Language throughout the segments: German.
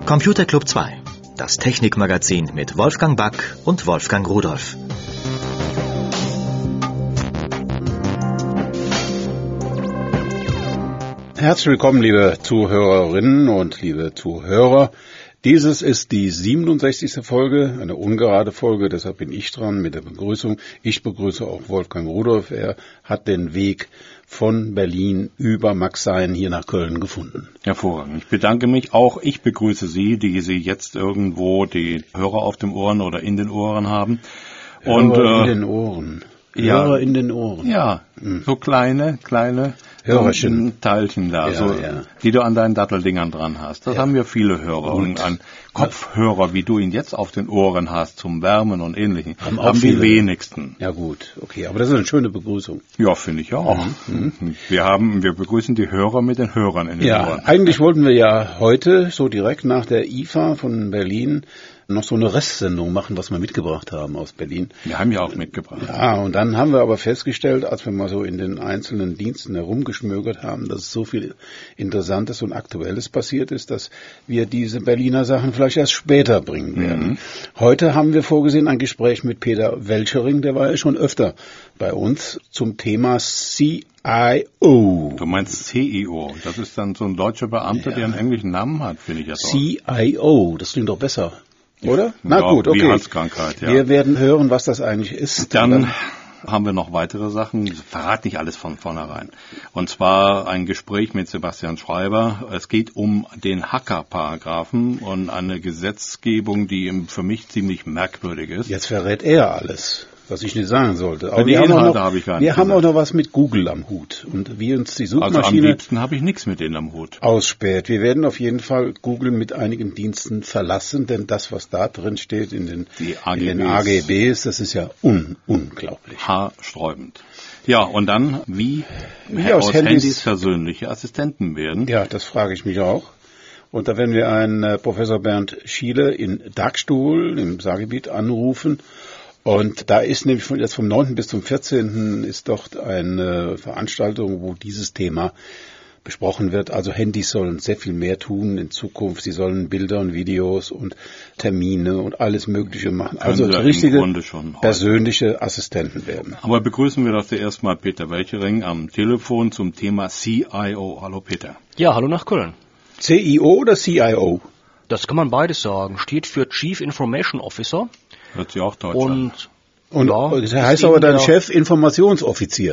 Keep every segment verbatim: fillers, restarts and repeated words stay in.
Computer Club zwei, das Technikmagazin mit Wolfgang Back und Wolfgang Rudolph. Herzlich willkommen, liebe Zuhörerinnen und liebe Zuhörer. Dieses ist die siebenundsechzigste Folge, eine ungerade Folge, deshalb bin ich dran mit der Begrüßung. Ich begrüße auch Wolfgang Rudolph. Er hat den Weg von Berlin über Maxein hier nach Köln gefunden. Hervorragend. Ich bedanke mich. Auch ich begrüße Sie, die Sie jetzt irgendwo die Hörer auf dem Ohren oder in den Ohren haben. Und, Hörer in äh, den Ohren. Ja, Hörer in den Ohren. Ja, hm. so kleine, kleine Hörerchen. Teilchen da, ja, so, ja. die du an deinen Datteldingern dran hast. Das ja. haben wir viele Hörer. Und, und ein Kopfhörer, wie du ihn jetzt auf den Ohren hast, zum Wärmen und Ähnlichem, haben, haben die wenigsten. Ja gut, okay, aber das ist eine schöne Begrüßung. Ja, finde ich auch. Mhm. Wir haben, wir begrüßen die Hörer mit den Hörern in den ja, Ohren. Eigentlich wollten wir ja heute, so direkt nach der I F A von Berlin, noch so eine Restsendung machen, was wir mitgebracht haben aus Berlin. Wir haben ja auch mitgebracht. Ja, und dann haben wir aber festgestellt, als wir mal so in den einzelnen Diensten herumgeschmögert haben, dass es so viel Interessantes und Aktuelles passiert ist, dass wir diese Berliner Sachen vielleicht erst später bringen werden. Mhm. Heute haben wir vorgesehen ein Gespräch mit Peter Welchering, der war ja schon öfter bei uns, zum Thema C I O. Du meinst C I O, das ist dann so ein deutscher Beamter, ja. der einen englischen Namen hat, finde ich jetzt auch. C I O, das klingt doch besser. Oder? Na ja, gut, okay. Wie Halskrankheit, ja. Wir werden hören, was das eigentlich ist. Dann, dann haben wir noch weitere Sachen. Ich verrate nicht alles von vornherein. Und zwar ein Gespräch mit Sebastian Schreiber. Es geht um den Hacker-Paragraphen und eine Gesetzgebung, die für mich ziemlich merkwürdig ist. Jetzt verrät er alles, was ich nicht sagen sollte. Aber die wir, haben auch, noch, hab ich gar wir nicht haben auch noch was mit Google am Hut. Und wie uns die Suchmaschine also am liebsten habe ich nichts mit denen am Hut. Ausspäht. Wir werden auf jeden Fall Google mit einigen Diensten verlassen, denn das, was da drin steht in den, in den A G Bs, das ist ja un, unglaublich. Haarsträubend. Ja, und dann, wie, wie aus, aus Handys, Handys persönliche Assistenten werden. Ja, das frage ich mich auch. Und da werden wir einen äh, Professor Bernd Schiele in Dagstuhl im Saargebiet anrufen. Und da ist nämlich von, jetzt vom neunten bis zum vierzehnten ist dort eine Veranstaltung, wo dieses Thema besprochen wird. Also Handys sollen sehr viel mehr tun in Zukunft. Sie sollen Bilder und Videos und Termine und alles Mögliche machen. Also richtige persönliche Assistenten werden. Aber begrüßen wir doch zuerst mal Peter Welchering am Telefon zum Thema C I O. Hallo Peter. Ja, hallo nach Köln. C I O oder C I O? Das kann man beides sagen. Steht für Chief Information Officer. Hört sich auch deutsch und, an. Und ja, das heißt aber dein Chef Informationsoffizier.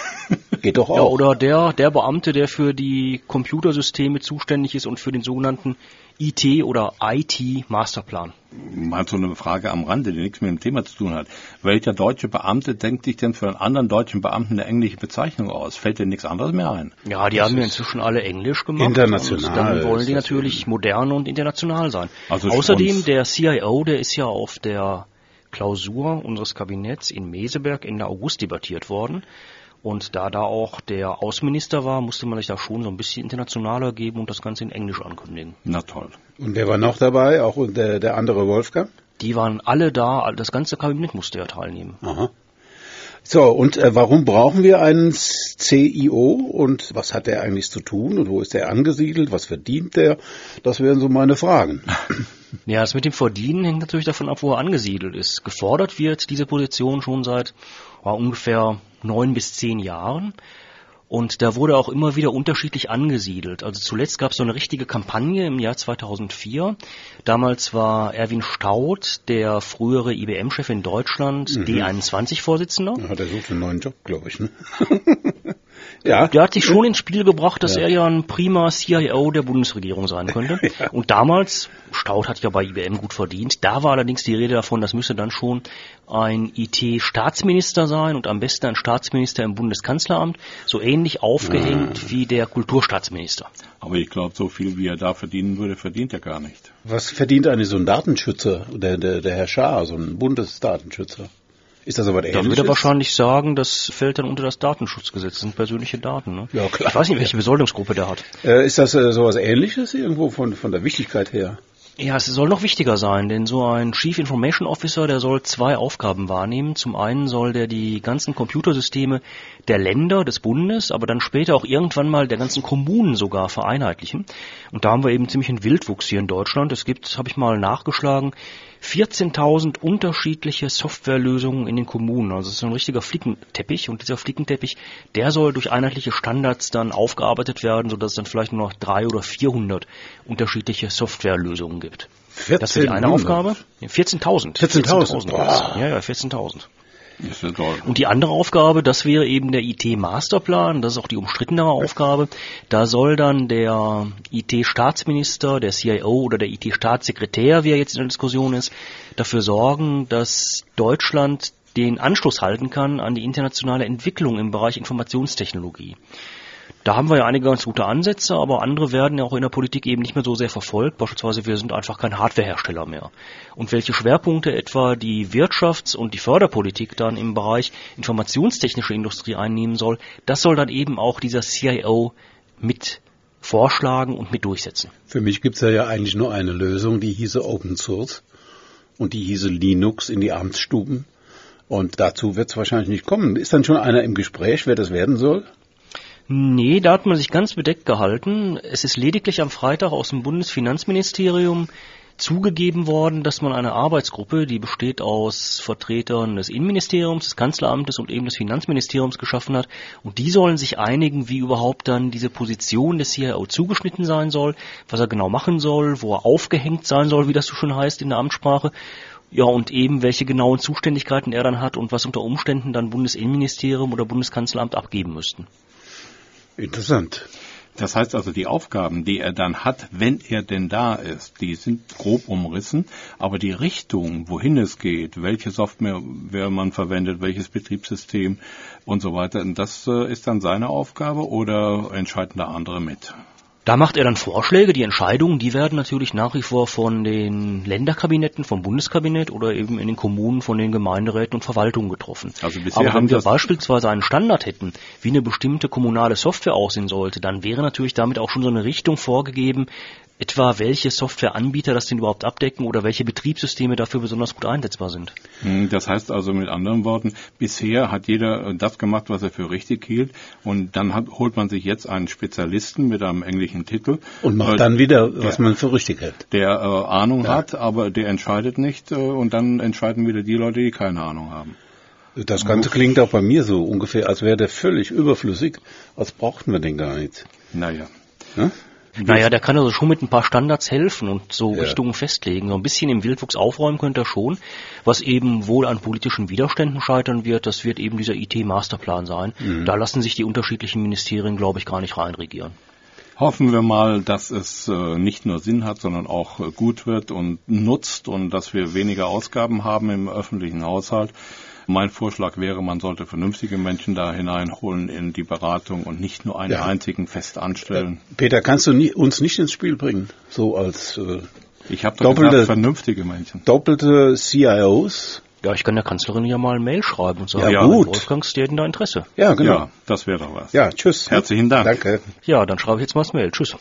Geht doch auch. Ja, oder der, der Beamte, der für die Computersysteme zuständig ist und für den sogenannten I T oder I T-Masterplan. Mal so eine Frage am Rande, die nichts mit dem Thema zu tun hat. Welcher deutsche Beamte denkt sich denn für einen anderen deutschen Beamten eine englische Bezeichnung aus? Fällt dir nichts anderes mehr ein? Ja, die das haben ja inzwischen alle Englisch gemacht. International. Und dann wollen die natürlich modern und international sein. Also außerdem, der C I O, der ist ja auf der Klausur unseres Kabinetts in Meseberg Ende August debattiert worden. Und da da auch der Außenminister war, musste man sich da schon so ein bisschen internationaler geben und das Ganze in Englisch ankündigen. Na toll. Und wer war noch dabei? Auch der, der andere Wolfgang? Die waren alle da, das ganze Kabinett musste ja teilnehmen. Aha. So, und äh, warum brauchen wir einen C I O und was hat er eigentlich zu tun und wo ist er angesiedelt, was verdient der? Das wären so meine Fragen. Ja, das mit dem Verdienen hängt natürlich davon ab, wo er angesiedelt ist. Gefordert wird diese Position schon seit ja, ungefähr neun bis zehn Jahren. Und da wurde auch immer wieder unterschiedlich angesiedelt. Also zuletzt gab es so eine richtige Kampagne im Jahr zweitausendvier. Damals war Erwin Staudt, der frühere I B M-Chef in Deutschland, mhm. D einundzwanzig-Vorsitzender. Ja, der sucht einen neuen Job, glaube ich, ne? Ja. Der hat sich schon ins Spiel gebracht, dass ja. er ja ein prima C I O der Bundesregierung sein könnte. Ja. Und damals, Staudt hat ja bei I B M gut verdient, da war allerdings die Rede davon, das müsse dann schon ein I T-Staatsminister sein und am besten ein Staatsminister im Bundeskanzleramt, so ähnlich aufgehängt ah. wie der Kulturstaatsminister. Aber ich glaube, so viel wie er da verdienen würde, verdient er gar nicht. Was verdient eigentlich so ein Datenschützer, der, der, der Herr Schaar, so ein Bundesdatenschützer? Ist das aber ähnliches? Dann würde er wahrscheinlich sagen, das fällt dann unter das Datenschutzgesetz, das sind persönliche Daten. Ne? Ja, klar. Ich weiß nicht, welche Besoldungsgruppe der hat. Äh, ist das äh, sowas Ähnliches irgendwo von, von der Wichtigkeit her? Ja, es soll noch wichtiger sein, denn so ein Chief Information Officer, der soll zwei Aufgaben wahrnehmen. Zum einen soll der die ganzen Computersysteme der Länder, des Bundes, aber dann später auch irgendwann mal der ganzen Kommunen sogar vereinheitlichen. Und da haben wir eben ziemlich einen Wildwuchs hier in Deutschland. Es gibt, habe ich mal nachgeschlagen, vierzehntausend unterschiedliche Softwarelösungen in den Kommunen. Also es ist ein richtiger Flickenteppich und dieser Flickenteppich, der soll durch einheitliche Standards dann aufgearbeitet werden, sodass es dann vielleicht nur noch drei oder vierhundert unterschiedliche Softwarelösungen gibt. Das ist die eine Aufgabe. vierzehntausend. vierzehntausend. Ja, ja, vierzehntausend. Und die andere Aufgabe, das wäre eben der I T-Masterplan, das ist auch die umstrittenere Aufgabe. Da soll dann der I T-Staatsminister, der C I O oder der I T-Staatssekretär, wie er jetzt in der Diskussion ist, dafür sorgen, dass Deutschland den Anschluss halten kann an die internationale Entwicklung im Bereich Informationstechnologie. Da haben wir ja einige ganz gute Ansätze, aber andere werden ja auch in der Politik eben nicht mehr so sehr verfolgt. Beispielsweise, wir sind einfach kein Hardwarehersteller mehr. Und welche Schwerpunkte etwa die Wirtschafts- und die Förderpolitik dann im Bereich informationstechnische Industrie einnehmen soll, das soll dann eben auch dieser C I O mit vorschlagen und mit durchsetzen. Für mich gibt's ja, ja eigentlich nur eine Lösung, die hieße Open Source und die hieße Linux in die Amtsstuben. Und dazu wird's wahrscheinlich nicht kommen. Ist dann schon einer im Gespräch, wer das werden soll? Nee, da hat man sich ganz bedeckt gehalten. Es ist lediglich am Freitag aus dem Bundesfinanzministerium zugegeben worden, dass man eine Arbeitsgruppe, die besteht aus Vertretern des Innenministeriums, des Kanzleramtes und eben des Finanzministeriums geschaffen hat. Und die sollen sich einigen, wie überhaupt dann diese Position des C I O zugeschnitten sein soll, was er genau machen soll, wo er aufgehängt sein soll, wie das so schön heißt in der Amtssprache. Ja, und eben welche genauen Zuständigkeiten er dann hat und was unter Umständen dann Bundesinnenministerium oder Bundeskanzleramt abgeben müssten. Interessant. Das heißt also, die Aufgaben, die er dann hat, wenn er denn da ist, die sind grob umrissen, aber die Richtung, wohin es geht, welche Software man verwendet, welches Betriebssystem und so weiter, das ist dann seine Aufgabe oder entscheiden da andere mit? Da macht er dann Vorschläge, die Entscheidungen, die werden natürlich nach wie vor von den Länderkabinetten, vom Bundeskabinett oder eben in den Kommunen von den Gemeinderäten und Verwaltungen getroffen. Also bisher Aber wenn wir beispielsweise einen Standard hätten, wie eine bestimmte kommunale Software aussehen sollte, dann wäre natürlich damit auch schon so eine Richtung vorgegeben, etwa welche Softwareanbieter das denn überhaupt abdecken oder welche Betriebssysteme dafür besonders gut einsetzbar sind. Das heißt also mit anderen Worten, bisher hat jeder das gemacht, was er für richtig hielt und dann hat, holt man sich jetzt einen Spezialisten mit einem englischen Titel. Und macht dann wieder, was der, man für richtig hält. Der äh, Ahnung ja. hat, aber der entscheidet nicht äh, und dann entscheiden wieder die Leute, die keine Ahnung haben. Das Ganze klingt auch bei mir so ungefähr, als wäre der völlig überflüssig, als brauchten wir den gar nicht. Naja. Ja? Naja, der kann also schon mit ein paar Standards helfen und so ja. Richtungen festlegen. So ein bisschen im Wildwuchs aufräumen könnte er schon. Was eben wohl an politischen Widerständen scheitern wird, das wird eben dieser I T-Masterplan sein. Mhm. Da lassen sich die unterschiedlichen Ministerien, glaube ich, gar nicht reinregieren. Hoffen wir mal, dass es äh, nicht nur Sinn hat, sondern auch äh, gut wird und nutzt und dass wir weniger Ausgaben haben im öffentlichen Haushalt. Mein Vorschlag wäre, man sollte vernünftige Menschen da hineinholen in die Beratung und nicht nur einen ja. einzigen fest anstellen. Peter, kannst du nie, uns nicht ins Spiel bringen? So als äh, ich habe doch doppelte, gesagt, vernünftige Menschen. Doppelte C I Os? Ja, ich kann der Kanzlerin ja mal eine Mail schreiben und sagen, ja, gut. Wolfgangs, die hätten da Interesse. Ja, genau. Ja, das wäre doch was. Ja, tschüss. Herzlichen Dank. Danke. Ja, dann schreibe ich jetzt mal das Mail. Tschüss.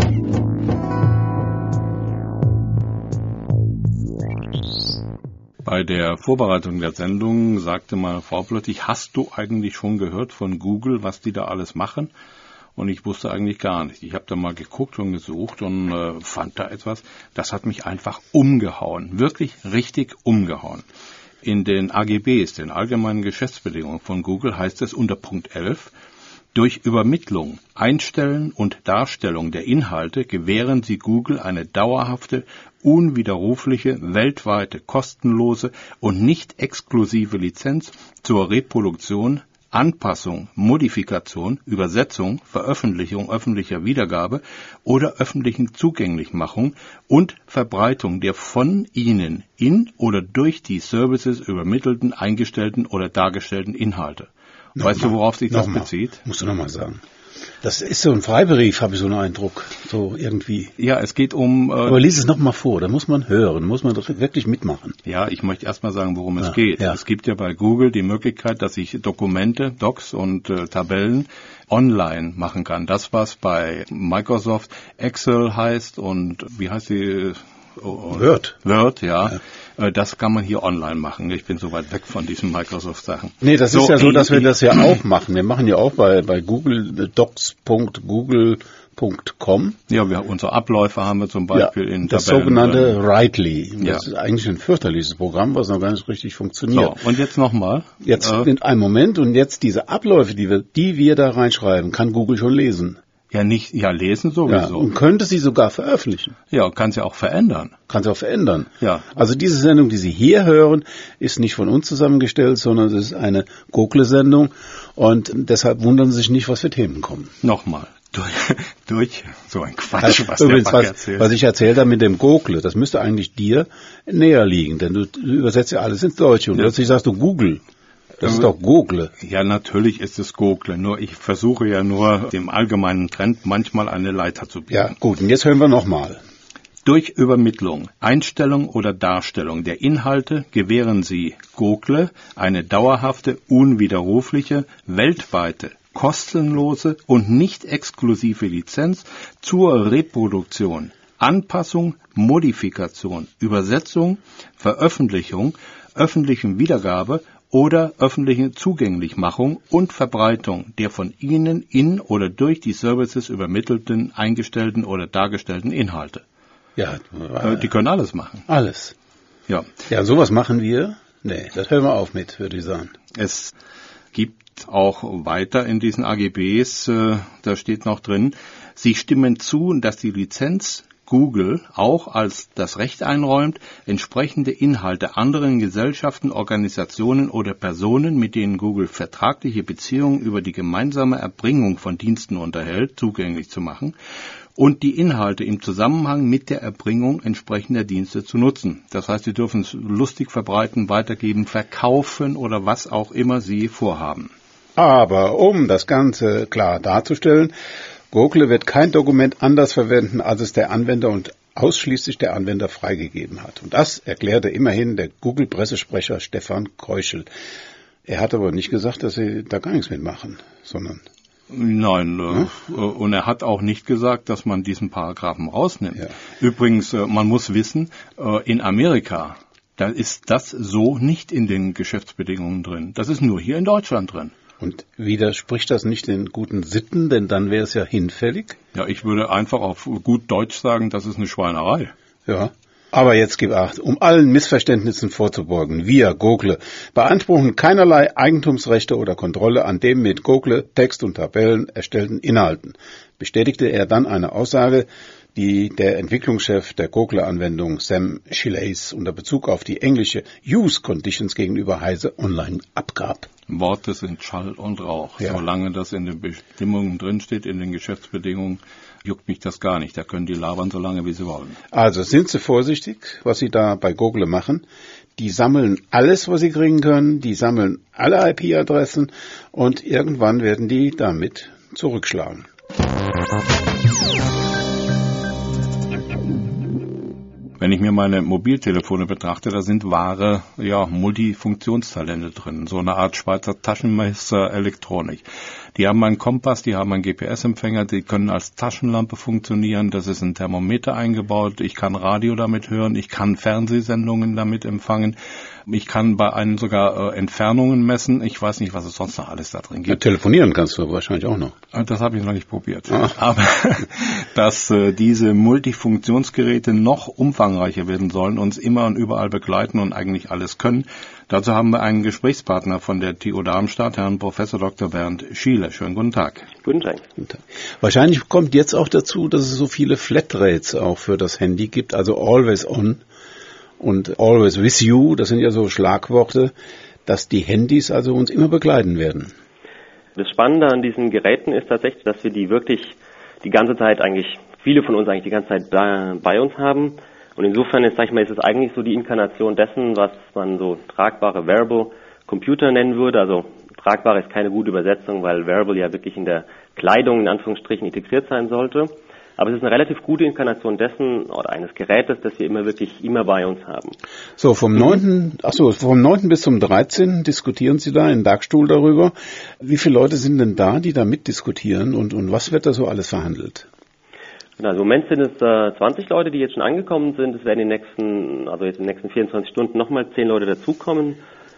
Bei der Vorbereitung der Sendung sagte meine Frau plötzlich, hast du eigentlich schon gehört von Google, was die da alles machen? Und ich wusste eigentlich gar nicht. Ich habe da mal geguckt und gesucht und äh, fand da etwas, das hat mich einfach umgehauen. Wirklich richtig umgehauen. In den A G Bs, den allgemeinen Geschäftsbedingungen von Google, heißt es unter Punkt elf, durch Übermittlung, Einstellen und Darstellung der Inhalte gewähren sie Google eine dauerhafte, unwiderrufliche, weltweite, kostenlose und nicht exklusive Lizenz zur Reproduktion, Anpassung, Modifikation, Übersetzung, Veröffentlichung öffentlicher Wiedergabe oder öffentlichen Zugänglichmachung und Verbreitung der von ihnen in oder durch die Services übermittelten, eingestellten oder dargestellten Inhalte. Noch weißt mal, du, worauf sich das mal. bezieht? Musst du nochmal sagen. Das ist so ein Freibrief, habe ich so einen Eindruck, so irgendwie. Ja, es geht um... Äh, Aber lies es nochmal vor, da muss man hören, muss man wirklich mitmachen. Ja, ich möchte erstmal sagen, worum ja, es geht. Ja. Es gibt ja bei Google die Möglichkeit, dass ich Dokumente, Docs und äh, Tabellen online machen kann. Das, was bei Microsoft Excel heißt und wie heißt die Word. Word, ja. ja. Das kann man hier online machen. Ich bin so weit weg von diesen Microsoft-Sachen. Nee, das so, ist ja so, dass wir das ja auch machen. Wir machen ja auch bei, bei Google docs punkt google punkt com. Ja, wir, unsere Abläufe haben wir zum Beispiel ja, in das Tabellen sogenannte drin. Writely. Das ja. ist eigentlich ein fürchterliches Programm, was noch gar nicht richtig funktioniert. So, und jetzt nochmal. Jetzt äh, in einem Moment und jetzt diese Abläufe, die wir, die wir da reinschreiben, kann Google schon lesen. Ja, nicht, ja, lesen sowieso. Ja, und könnte sie sogar veröffentlichen. Ja, kann sie auch verändern. Kann sie auch verändern. Ja. Also diese Sendung, die Sie hier hören, ist nicht von uns zusammengestellt, sondern es ist eine Google-Sendung und deshalb wundern Sie sich nicht, was für Themen kommen. Nochmal. Durch, durch so ein Quatsch, also, was übrigens, der Back was, erzählt. was ich erzählt habe mit dem Google, das müsste eigentlich dir näher liegen, denn du, du übersetzt ja alles ins Deutsche und ja. plötzlich sagst du Google. Das ist doch Google. Ja, natürlich ist es Google. Nur ich versuche ja nur, dem allgemeinen Trend manchmal eine Leiter zu bieten. Ja, gut. Und jetzt hören wir nochmal. Durch Übermittlung, Einstellung oder Darstellung der Inhalte gewähren sie Google eine dauerhafte, unwiderrufliche, weltweite, kostenlose und nicht exklusive Lizenz zur Reproduktion, Anpassung, Modifikation, Übersetzung, Veröffentlichung, öffentlichen Wiedergabe oder öffentliche Zugänglichmachung und Verbreitung der von Ihnen in oder durch die Services übermittelten, eingestellten oder dargestellten Inhalte. Ja, äh, die können alles machen. Alles. Ja. Ja, sowas machen wir. Nee, das hören wir auf mit, würde ich sagen. Es gibt auch weiter in diesen A G Bs, äh, da steht noch drin, Sie stimmen zu, dass die Lizenz Google auch als das Recht einräumt, entsprechende Inhalte anderen Gesellschaften, Organisationen oder Personen, mit denen Google vertragliche Beziehungen über die gemeinsame Erbringung von Diensten unterhält, zugänglich zu machen und die Inhalte im Zusammenhang mit der Erbringung entsprechender Dienste zu nutzen. Das heißt, Sie dürfen es lustig verbreiten, weitergeben, verkaufen oder was auch immer Sie vorhaben. Aber um das Ganze klar darzustellen, Google wird kein Dokument anders verwenden, als es der Anwender und ausschließlich der Anwender freigegeben hat. Und das erklärte immerhin der Google-Pressesprecher Stefan Keuschel. Er hat aber nicht gesagt, dass sie da gar nichts mitmachen, sondern... Nein, hm? äh, und er hat auch nicht gesagt, dass man diesen Paragraphen rausnimmt. Ja. Übrigens, äh, man muss wissen, äh, in Amerika, da ist das so nicht in den Geschäftsbedingungen drin. Das ist nur hier in Deutschland drin. Und widerspricht das nicht den guten Sitten, denn dann wäre es ja hinfällig? Ja, ich würde einfach auf gut Deutsch sagen, das ist eine Schweinerei. Ja, aber jetzt gib Acht, um allen Missverständnissen vorzubeugen. Wir, Google, beanspruchen keinerlei Eigentumsrechte oder Kontrolle an dem mit Google Text und Tabellen erstellten Inhalten, bestätigte er dann eine Aussage, die der Entwicklungschef der Google-Anwendung Sam Chiles unter Bezug auf die englische Use Conditions gegenüber Heise Online abgab. Worte sind Schall und Rauch. Ja. Solange das in den Bestimmungen drinsteht, in den Geschäftsbedingungen, juckt mich das gar nicht. Da können die labern so lange, wie sie wollen. Also sind Sie vorsichtig, was Sie da bei Google machen. Die sammeln alles, was sie kriegen können. Die sammeln alle I P-Adressen und irgendwann werden die damit zurückschlagen. Wenn ich mir meine Mobiltelefone betrachte, da sind wahre, ja, Multifunktionstalente drin. So eine Art Schweizer Taschenmesser Elektronik. Die haben einen Kompass, die haben einen G P S-Empfänger, die können als Taschenlampe funktionieren. Das ist ein Thermometer eingebaut. Ich kann Radio damit hören. Ich kann Fernsehsendungen damit empfangen. Ich kann bei einem sogar äh, Entfernungen messen. Ich weiß nicht, was es sonst noch alles da drin gibt. Ja, telefonieren kannst du wahrscheinlich auch noch. Das habe ich noch nicht probiert. Ah. Aber dass äh, diese Multifunktionsgeräte noch umfangreicher werden sollen, uns immer und überall begleiten und eigentlich alles können. Dazu haben wir einen Gesprächspartner von der T U Darmstadt, Herrn Professor Doktor Bernd Schiele. Schönen guten Tag. Guten Tag. Guten Tag. Wahrscheinlich kommt jetzt auch dazu, dass es so viele Flatrates auch für das Handy gibt, also Always On und Always With You, das sind ja so Schlagworte, dass die Handys also uns immer begleiten werden. Das Spannende an diesen Geräten ist tatsächlich, dass wir die wirklich die ganze Zeit eigentlich, viele von uns eigentlich die ganze Zeit bei, bei uns haben. Und insofern ist, sag ich mal, ist es eigentlich so die Inkarnation dessen, was man so tragbare Wearable Computer nennen würde. Also tragbar ist keine gute Übersetzung, weil Wearable ja wirklich in der Kleidung in Anführungsstrichen integriert sein sollte. Aber es ist eine relativ gute Inkarnation dessen oder eines Gerätes, das wir immer wirklich immer bei uns haben. So, vom neunten Ach so, vom neunten bis zum dreizehnten diskutieren Sie da in Dagstuhl darüber. Wie viele Leute sind denn da, die da mitdiskutieren und, und was wird da so alles verhandelt? Also im Moment sind es äh, zwanzig Leute, die jetzt schon angekommen sind. Es werden in den nächsten, also jetzt in den nächsten vierundzwanzig Stunden nochmal zehn Leute dazukommen.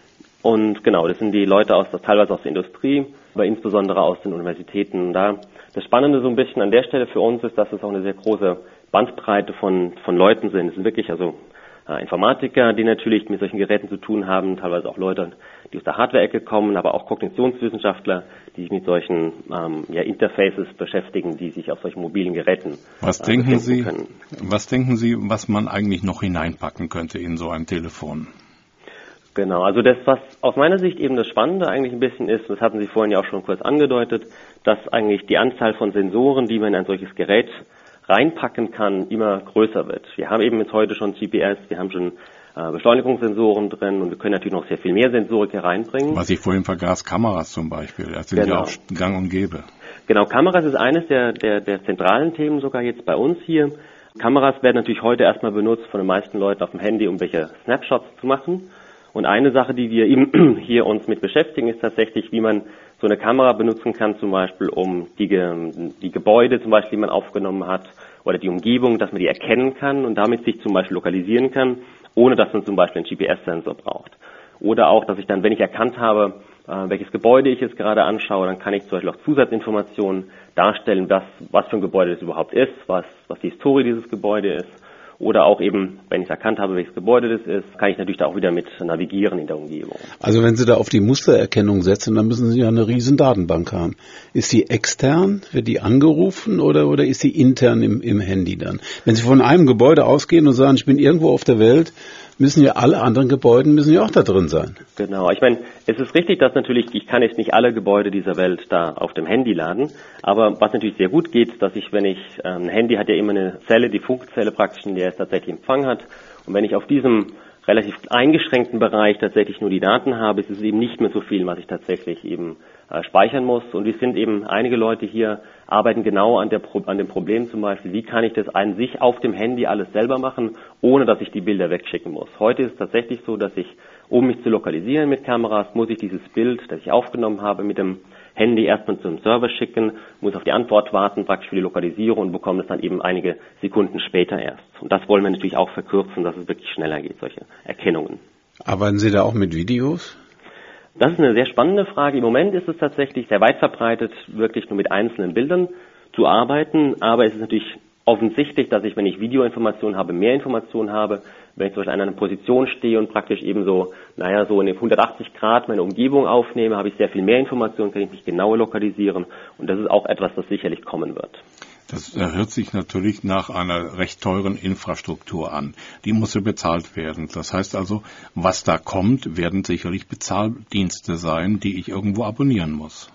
Und genau, das sind die Leute aus, teilweise aus der Industrie, aber insbesondere aus den Universitäten. Da das Spannende so ein bisschen an der Stelle für uns ist, dass es auch eine sehr große Bandbreite von, von Leuten sind. Es sind wirklich also äh, Informatiker, die natürlich mit solchen Geräten zu tun haben, teilweise auch Leute, die aus der Hardware-Ecke kommen, aber auch Kognitionswissenschaftler, die sich mit solchen ähm, ja, Interfaces beschäftigen, die sich auf solchen mobilen Geräten was äh, denken Sie, können. Was denken Sie, was man eigentlich noch hineinpacken könnte in so ein Telefon? Genau, also das, was aus meiner Sicht eben das Spannende eigentlich ein bisschen ist, das hatten Sie vorhin ja auch schon kurz angedeutet, dass eigentlich die Anzahl von Sensoren, die man in ein solches Gerät reinpacken kann, immer größer wird. Wir haben eben jetzt heute schon G P S, wir haben schon äh, Beschleunigungssensoren drin und wir können natürlich noch sehr viel mehr Sensorik hier reinbringen. Was ich vorhin vergaß, Kameras zum Beispiel, das sind genau. ja auch gang und gäbe. Genau, Kameras ist eines der, der, der zentralen Themen sogar jetzt bei uns hier. Kameras werden natürlich heute erstmal benutzt von den meisten Leuten auf dem Handy, um welche Snapshots zu machen. Und eine Sache, die wir eben hier uns mit beschäftigen, ist tatsächlich, wie man so eine Kamera benutzen kann, zum Beispiel um die, die Gebäude zum Beispiel, die man aufgenommen hat, oder die Umgebung, dass man die erkennen kann und damit sich zum Beispiel lokalisieren kann, ohne dass man zum Beispiel einen G P S-Sensor braucht. Oder auch, dass ich dann, wenn ich erkannt habe, äh, welches Gebäude ich jetzt gerade anschaue, dann kann ich zum Beispiel auch Zusatzinformationen darstellen, was, was für ein Gebäude das überhaupt ist, was, was die Historie dieses Gebäudes ist. Oder auch eben, wenn ich erkannt habe, welches Gebäude das ist, kann ich natürlich da auch wieder mit navigieren in der Umgebung. Also wenn Sie da auf die Mustererkennung setzen, dann müssen Sie ja eine riesen Datenbank haben. Ist die extern, wird die angerufen oder, oder ist sie intern im, im Handy dann? Wenn Sie von einem Gebäude ausgehen und sagen, ich bin irgendwo auf der Welt, müssen ja alle anderen Gebäude müssen ja auch da drin sein. Genau, ich meine, es ist richtig, dass natürlich, ich kann jetzt nicht alle Gebäude dieser Welt da auf dem Handy laden, aber was natürlich sehr gut geht, dass ich, wenn ich, ähm, ein Handy hat ja immer eine Zelle, die Funkzelle praktisch, in der es tatsächlich Empfang hat, und wenn ich auf diesem relativ eingeschränkten Bereich tatsächlich nur die Daten habe, ist es eben nicht mehr so viel, was ich tatsächlich eben äh, speichern muss. Und wir sind eben, einige Leute hier arbeiten genau an, der, an dem Problem zum Beispiel, wie kann ich das an sich auf dem Handy alles selber machen, ohne dass ich die Bilder wegschicken muss. Heute ist es tatsächlich so, dass ich, um mich zu lokalisieren mit Kameras, muss ich dieses Bild, das ich aufgenommen habe, mit dem Handy erstmal zum Server schicken, muss auf die Antwort warten, praktisch für die Lokalisierung und bekomme es dann eben einige Sekunden später erst. Und das wollen wir natürlich auch verkürzen, dass es wirklich schneller geht, solche Erkennungen. Arbeiten Sie da auch mit Videos? Das ist eine sehr spannende Frage. Im Moment ist es tatsächlich sehr weit verbreitet, wirklich nur mit einzelnen Bildern zu arbeiten, aber es ist natürlich offensichtlich, dass ich, wenn ich Videoinformationen habe, mehr Informationen habe. Wenn ich zum Beispiel an einer Position stehe und praktisch eben so, naja, so in hundertachtzig Grad meine Umgebung aufnehme, habe ich sehr viel mehr Informationen, kann ich mich genauer lokalisieren. Und das ist auch etwas, das sicherlich kommen wird. Das hört sich natürlich nach einer recht teuren Infrastruktur an. Die muss ja bezahlt werden. Das heißt also, was da kommt, werden sicherlich Bezahldienste sein, die ich irgendwo abonnieren muss.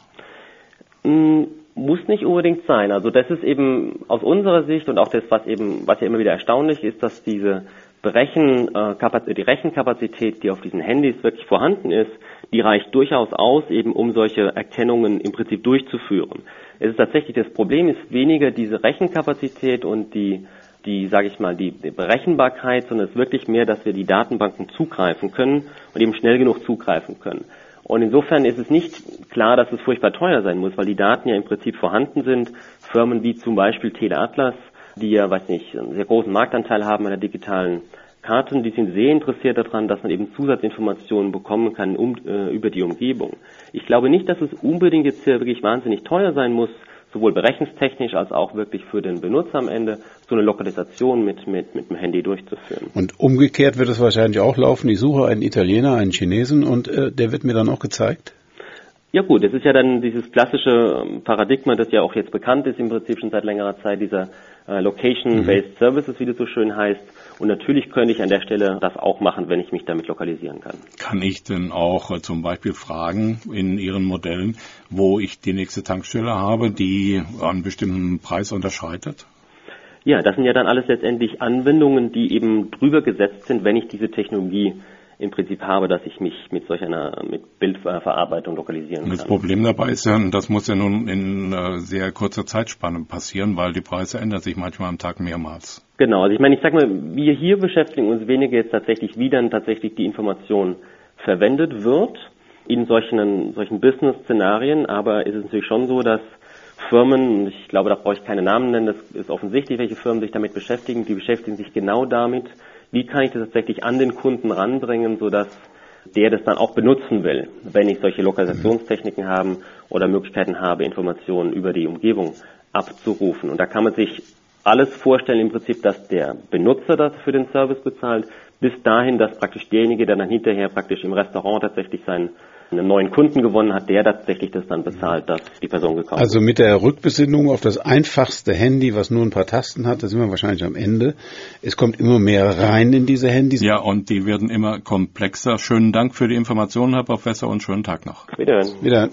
Mm. Muss nicht unbedingt sein. Also das ist eben aus unserer Sicht und auch das, was eben, was ja immer wieder erstaunlich ist, dass diese Berechen, äh, Kapazität, die Rechenkapazität, die auf diesen Handys wirklich vorhanden ist, die reicht durchaus aus, eben um solche Erkennungen im Prinzip durchzuführen. Es ist tatsächlich, das Problem ist weniger diese Rechenkapazität und die, die, sage ich mal, die, die Berechenbarkeit, sondern es ist wirklich mehr, dass wir die Datenbanken zugreifen können und eben schnell genug zugreifen können. Und insofern ist es nicht klar, dass es furchtbar teuer sein muss, weil die Daten ja im Prinzip vorhanden sind. Firmen wie zum Beispiel Teleatlas, die ja, weiß nicht, einen sehr großen Marktanteil haben an der digitalen Karten, die sind sehr interessiert daran, dass man eben Zusatzinformationen bekommen kann um, äh, über die Umgebung. Ich glaube nicht, dass es unbedingt jetzt hier wirklich wahnsinnig teuer sein muss, sowohl berechnungstechnisch als auch wirklich für den Benutzer am Ende, so eine Lokalisation mit, mit, mit dem Handy durchzuführen. Und umgekehrt wird es wahrscheinlich auch laufen. Ich suche einen Italiener, einen Chinesen und äh, der wird mir dann auch gezeigt? Ja gut, das ist ja dann dieses klassische Paradigma, das ja auch jetzt bekannt ist, im Prinzip schon seit längerer Zeit, dieser äh, Location-Based mhm. Services, wie das so schön heißt. Und natürlich könnte ich an der Stelle das auch machen, wenn ich mich damit lokalisieren kann. Kann ich denn auch äh, zum Beispiel fragen in Ihren Modellen, wo ich die nächste Tankstelle habe, die einen bestimmten Preis unterschreitet? Ja, das sind ja dann alles letztendlich Anwendungen, die eben drüber gesetzt sind, wenn ich diese Technologie im Prinzip habe, dass ich mich mit solch einer mit Bildverarbeitung lokalisieren kann. Das Problem dabei ist ja, das muss ja nun in äh, sehr kurzer Zeitspanne passieren, weil die Preise ändern sich manchmal am Tag mehrmals. Genau, also ich meine, ich sag mal, wir hier beschäftigen uns weniger jetzt tatsächlich, wie dann tatsächlich die Information verwendet wird in solchen, solchen Business-Szenarien, aber es ist natürlich schon so, dass Firmen, ich glaube, da brauche ich keine Namen nennen, das ist offensichtlich, welche Firmen sich damit beschäftigen, die beschäftigen sich genau damit, wie kann ich das tatsächlich an den Kunden ranbringen, sodass der das dann auch benutzen will, wenn ich solche Lokalisationstechniken habe oder Möglichkeiten habe, Informationen über die Umgebung abzurufen. Und da kann man sich alles vorstellen im Prinzip, dass der Benutzer das für den Service bezahlt, bis dahin, dass praktisch derjenige, der dann hinterher praktisch im Restaurant tatsächlich seinen einen neuen Kunden gewonnen hat, der tatsächlich das dann bezahlt, dass die Person gekauft hat. Also mit der Rückbesinnung auf das einfachste Handy, was nur ein paar Tasten hat, da sind wir wahrscheinlich am Ende. Es kommt immer mehr rein in diese Handys. Ja, und die werden immer komplexer. Schönen Dank für die Informationen, Herr Professor, und schönen Tag noch. Wiederhören. Wiederhören.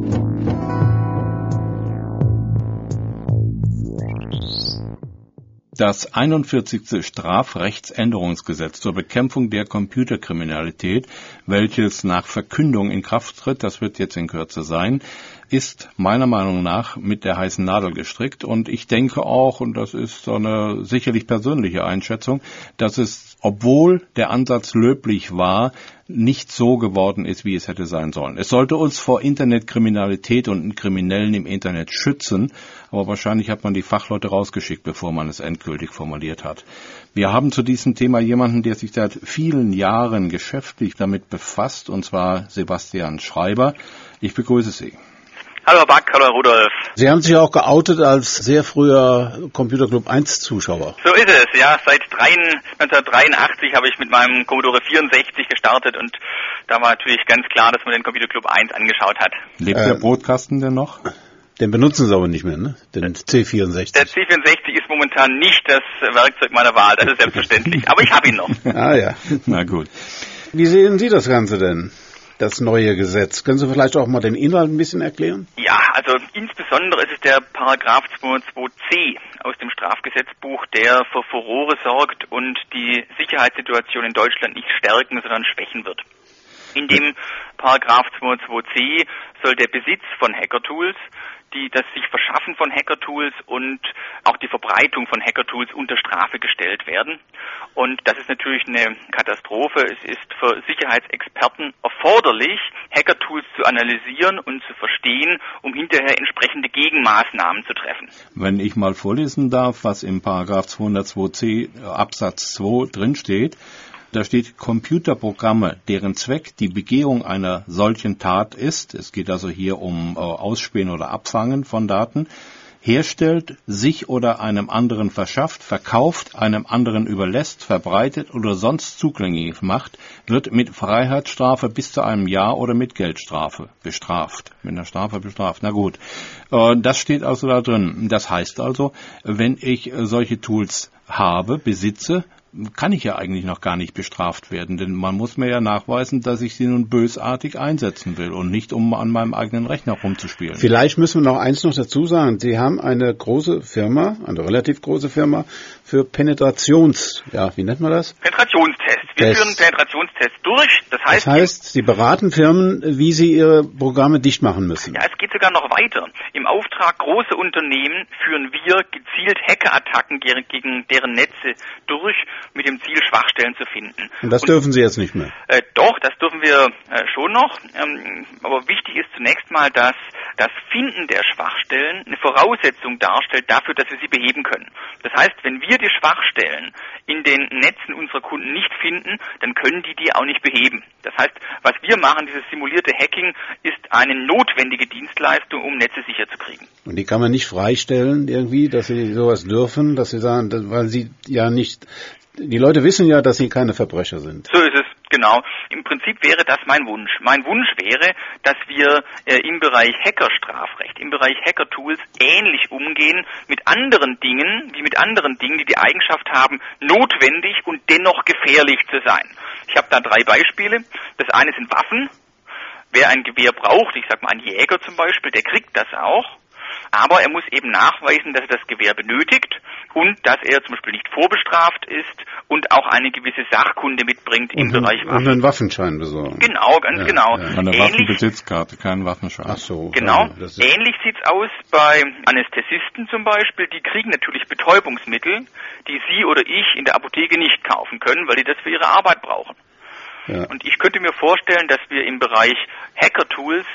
Das einundvierzigste Strafrechtsänderungsgesetz zur Bekämpfung der Computerkriminalität, welches nach Verkündung in Kraft tritt, das wird jetzt in Kürze sein, ist meiner Meinung nach mit der heißen Nadel gestrickt. Und ich denke auch, und das ist so eine sicherlich persönliche Einschätzung, dass es, obwohl der Ansatz löblich war, nicht so geworden ist, wie es hätte sein sollen. Es sollte uns vor Internetkriminalität und Kriminellen im Internet schützen, aber wahrscheinlich hat man die Fachleute rausgeschickt, bevor man es endgültig formuliert hat. Wir haben zu diesem Thema jemanden, der sich seit vielen Jahren geschäftlich damit befasst, und zwar Sebastian Schreiber. Ich begrüße Sie. Hallo Herr Back, hallo Herr Rudolf. Sie haben sich auch geoutet als sehr früher Computerclub eins Zuschauer. So ist es, ja. Seit neunzehnhundertdreiundachtzig habe ich mit meinem Commodore vierundsechzig gestartet und da war natürlich ganz klar, dass man den Computerclub eins angeschaut hat. Lebt äh, der Brotkasten denn noch? Den benutzen Sie aber nicht mehr, ne? Den C vierundsechzig. Der C vierundsechzig ist momentan nicht das Werkzeug meiner Wahl, das ist selbstverständlich. Aber ich habe ihn noch. Ah ja. Na gut. Wie sehen Sie das Ganze denn? Das neue Gesetz. Können Sie vielleicht auch mal den Inhalt ein bisschen erklären? Ja, also insbesondere ist es der Paragraph zweihundertzwei c aus dem Strafgesetzbuch, der für Furore sorgt und die Sicherheitssituation in Deutschland nicht stärken, sondern schwächen wird. In dem Paragraph zweihundertzwei c soll der Besitz von Hackertools, die das sich Verschaffen von Hackertools und auch die Verbreitung von Hackertools unter Strafe gestellt werden. Und das ist natürlich eine Katastrophe. Es ist für Sicherheitsexperten erforderlich, Hackertools zu analysieren und zu verstehen, um hinterher entsprechende Gegenmaßnahmen zu treffen. Wenn ich mal vorlesen darf, was im Paragraph zweihundertzwei c Absatz zwei drinsteht, da steht Computerprogramme, deren Zweck die Begehung einer solchen Tat ist, es geht also hier um äh, Ausspähen oder Abfangen von Daten, herstellt, sich oder einem anderen verschafft, verkauft, einem anderen überlässt, verbreitet oder sonst zugänglich macht, wird mit Freiheitsstrafe bis zu einem Jahr oder mit Geldstrafe bestraft. Mit einer Strafe bestraft. Na gut, äh, das steht also da drin. Das heißt also, wenn ich äh, solche Tools habe, besitze, kann ich ja eigentlich noch gar nicht bestraft werden, denn man muss mir ja nachweisen, dass ich sie nun bösartig einsetzen will und nicht, um an meinem eigenen Rechner rumzuspielen. Vielleicht müssen wir noch eins noch dazu sagen. Sie haben eine große Firma, eine relativ große Firma, für Penetrations, ja, wie nennt man das? Penetrationstests. Wir Test. führen Penetrationstests durch. Das heißt, das heißt, Sie beraten Firmen, wie sie ihre Programme dicht machen müssen. Ja, es geht sogar noch weiter. Im Auftrag großer Unternehmen führen wir gezielt Hackerattacken gegen deren Netze durch, mit dem Ziel, Schwachstellen zu finden. Und das Und, dürfen Sie jetzt nicht mehr? Äh, doch, das dürfen wir äh, schon noch. Ähm, aber wichtig ist zunächst mal, dass das Finden der Schwachstellen eine Voraussetzung darstellt dafür, dass wir sie beheben können. Das heißt, wenn wir die Schwachstellen in den Netzen unserer Kunden nicht finden, dann können die die auch nicht beheben. Das heißt, was wir machen, dieses simulierte Hacking, ist eine notwendige Dienstleistung, um Netze sicher zu kriegen. Und die kann man nicht freistellen irgendwie, dass sie sowas dürfen, dass sie sagen, weil sie ja nicht, die Leute wissen ja, dass sie keine Verbrecher sind. So ist es. Genau. Im Prinzip wäre das mein Wunsch. Mein Wunsch wäre, dass wir äh, im Bereich Hackerstrafrecht, im Bereich Hackertools ähnlich umgehen mit anderen Dingen, wie mit anderen Dingen, die die Eigenschaft haben, notwendig und dennoch gefährlich zu sein. Ich habe da drei Beispiele. Das eine sind Waffen. Wer ein Gewehr braucht, ich sag mal ein Jäger zum Beispiel, der kriegt das auch. Aber er muss eben nachweisen, dass er das Gewehr benötigt und dass er zum Beispiel nicht vorbestraft ist und auch eine gewisse Sachkunde mitbringt im und Bereich Waffen. Und einen Waffenschein besorgen. Genau, ganz ja, genau. Ja. Eine Waffenbesitzkarte, kein Waffenschein. Ach so. Genau. Ja, Ähnlich sieht's aus bei Anästhesisten zum Beispiel. Die kriegen natürlich Betäubungsmittel, die Sie oder ich in der Apotheke nicht kaufen können, weil die das für ihre Arbeit brauchen. Ja. Und ich könnte mir vorstellen, dass wir im Bereich Hacker-Tools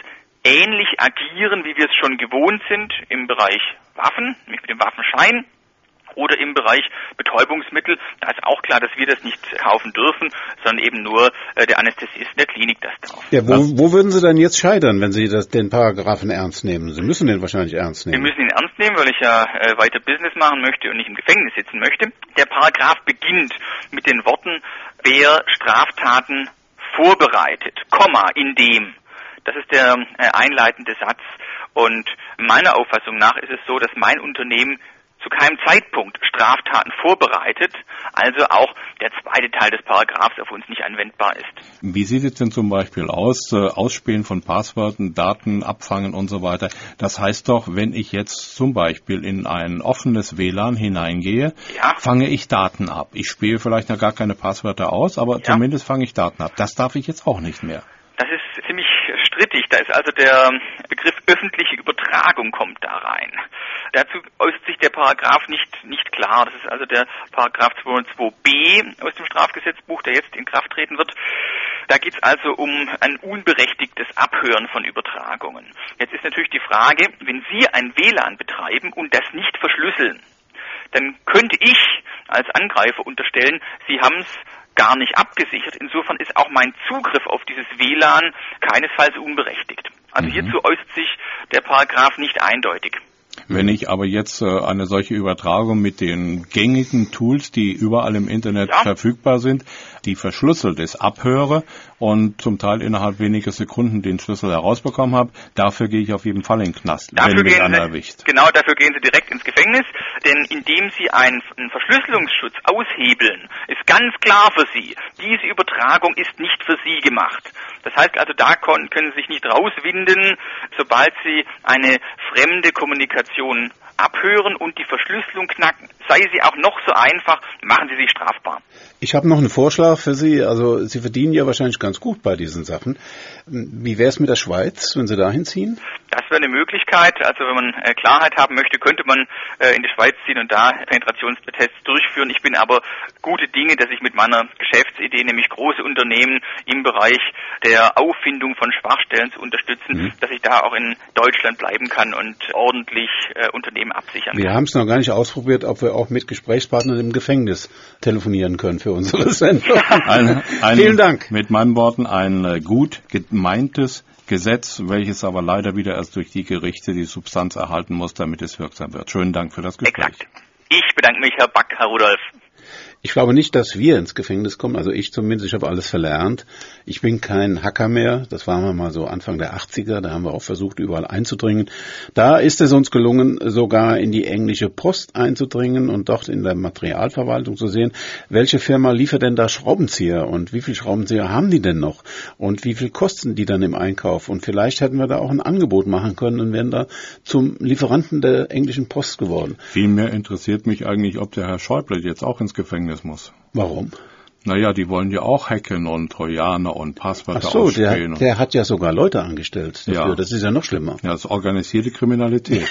ähnlich agieren, wie wir es schon gewohnt sind im Bereich Waffen, nämlich mit dem Waffenschein, oder im Bereich Betäubungsmittel. Da ist auch klar, dass wir das nicht kaufen dürfen, sondern eben nur äh, der Anästhesist in der Klinik das darf. Ja, wo, wo würden Sie denn jetzt scheitern, wenn Sie das, den Paragraphen ernst nehmen? Sie müssen den wahrscheinlich ernst nehmen. Wir müssen ihn ernst nehmen, weil ich ja äh, weiter Business machen möchte und nicht im Gefängnis sitzen möchte. Der Paragraph beginnt mit den Worten, wer Straftaten vorbereitet, Komma, in dem. Das ist der äh, einleitende Satz. Und meiner Auffassung nach ist es so, dass mein Unternehmen zu keinem Zeitpunkt Straftaten vorbereitet, also auch der zweite Teil des Paragraphs auf uns nicht anwendbar ist. Wie sieht es denn zum Beispiel aus? Äh, Ausspähen von Passwörtern, Daten abfangen und so weiter. Das heißt doch, wenn ich jetzt zum Beispiel in ein offenes W L A N hineingehe, ja. fange ich Daten ab. Ich spähe vielleicht noch gar keine Passwörter aus, aber ja. zumindest fange ich Daten ab. Das darf ich jetzt auch nicht mehr. Das ist ziemlich strittig. Da ist also der Begriff öffentliche Übertragung kommt da rein. Dazu äußert sich der Paragraph nicht nicht klar. Das ist also der Paragraph zweihundertzwei b aus dem Strafgesetzbuch, der jetzt in Kraft treten wird. Da geht es also um ein unberechtigtes Abhören von Übertragungen. Jetzt ist natürlich die Frage, wenn Sie ein W L A N betreiben und das nicht verschlüsseln, dann könnte ich als Angreifer unterstellen, Sie haben es gar nicht abgesichert. Insofern ist auch mein Zugriff auf dieses W L A N keinesfalls unberechtigt. Also mhm. hierzu äußert sich der Paragraph nicht eindeutig. Wenn ich aber jetzt äh, eine solche Übertragung mit den gängigen Tools, die überall im Internet ja. verfügbar sind, die verschlüsselt ist, abhöre und zum Teil innerhalb weniger Sekunden den Schlüssel herausbekommen habe, dafür gehe ich auf jeden Fall in den Knast, dafür wenn mich einer erwischt. Genau, dafür gehen Sie direkt ins Gefängnis, denn indem Sie einen, einen Verschlüsselungsschutz aushebeln, ist ganz klar für Sie, diese Übertragung ist nicht für Sie gemacht. Das heißt also, da können Sie sich nicht rauswinden, sobald Sie eine fremde Kommunikation abhören und die Verschlüsselung knacken. Sei sie auch noch so einfach, machen Sie sich strafbar. Ich habe noch einen Vorschlag für Sie. Also Sie verdienen ja wahrscheinlich ganz gut bei diesen Sachen. Wie wäre es mit der Schweiz, wenn Sie dahin ziehen? Das wäre eine Möglichkeit. Also wenn man äh, Klarheit haben möchte, könnte man äh, in die Schweiz ziehen und da Penetrationstests durchführen. Ich bin aber gute Dinge, dass ich mit meiner Geschäftsidee, nämlich große Unternehmen im Bereich der Auffindung von Schwachstellen zu unterstützen, mhm. dass ich da auch in Deutschland bleiben kann und ordentlich äh, Unternehmen absichern Wir kann. haben es noch gar nicht ausprobiert, ob wir auch mit Gesprächspartnern im Gefängnis telefonieren können für unsere Sendung. ein, ein, Vielen Dank. Mit meinen Worten ein äh, gut gemeintes Gesetz, welches aber leider wieder erst durch die Gerichte die Substanz erhalten muss, damit es wirksam wird. Schönen Dank für das Gespräch. Exakt. Ich bedanke mich, Herr Back, Herr Rudolph. Ich glaube nicht, dass wir ins Gefängnis kommen, also ich zumindest, ich habe alles verlernt. Ich bin kein Hacker mehr, das waren wir mal so Anfang der achtziger, da haben wir auch versucht, überall einzudringen. Da ist es uns gelungen, sogar in die englische Post einzudringen und dort in der Materialverwaltung zu sehen, welche Firma liefert denn da Schraubenzieher und wie viele Schraubenzieher haben die denn noch und wie viel kosten die dann im Einkauf und vielleicht hätten wir da auch ein Angebot machen können und wären da zum Lieferanten der englischen Post geworden. Vielmehr interessiert mich eigentlich, ob der Herr Schäuble jetzt auch ins Gefängnis muss. Warum? Naja, die wollen ja auch hacken und Trojaner und Passwörter Ach so, ausspähen. Der, der hat ja sogar Leute angestellt dafür. Ja. Das ist ja noch schlimmer. Ja, das ist organisierte Kriminalität.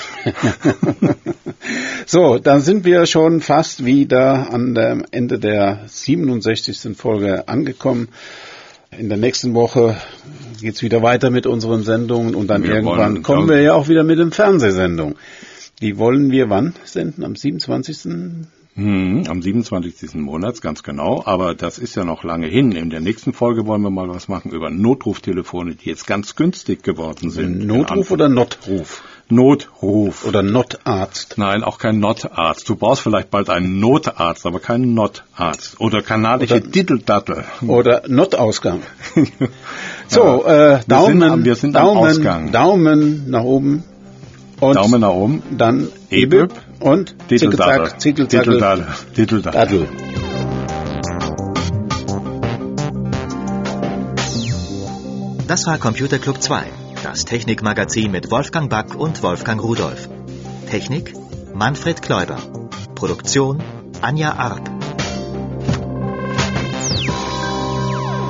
So, dann sind wir schon fast wieder an dem Ende der siebenundsechzigsten Folge angekommen. In der nächsten Woche geht's wieder weiter mit unseren Sendungen und dann wir irgendwann kommen wir ja auch wieder mit den Fernsehsendungen. Die wollen wir wann senden? Am siebenundzwanzigsten Hm, am siebenundzwanzigsten Monats, ganz genau. Aber das ist ja noch lange hin. In der nächsten Folge wollen wir mal was machen über Notruftelefone, die jetzt ganz günstig geworden sind. Notruf oder Notruf? Notruf. Oder Notarzt? Nein, auch kein Notarzt. Du brauchst vielleicht bald einen Notarzt, aber keinen Notarzt. Oder kanadische Diddeldattel. Oder Notausgang. So, äh, Daumen, wir sind, wir sind Daumen, Ausgang. Daumen nach oben. Und Daumen nach oben. Dann Ebüb und Zickelzack, Zickelzackel, Diddeldaddel. Das war Computerclub zwei, das Technikmagazin mit Wolfgang Back und Wolfgang Rudolph. Technik Manfred Kläuber. Produktion Anja Arp.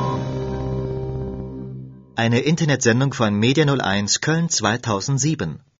Eine Internetsendung von Media null eins Köln zweitausendsieben.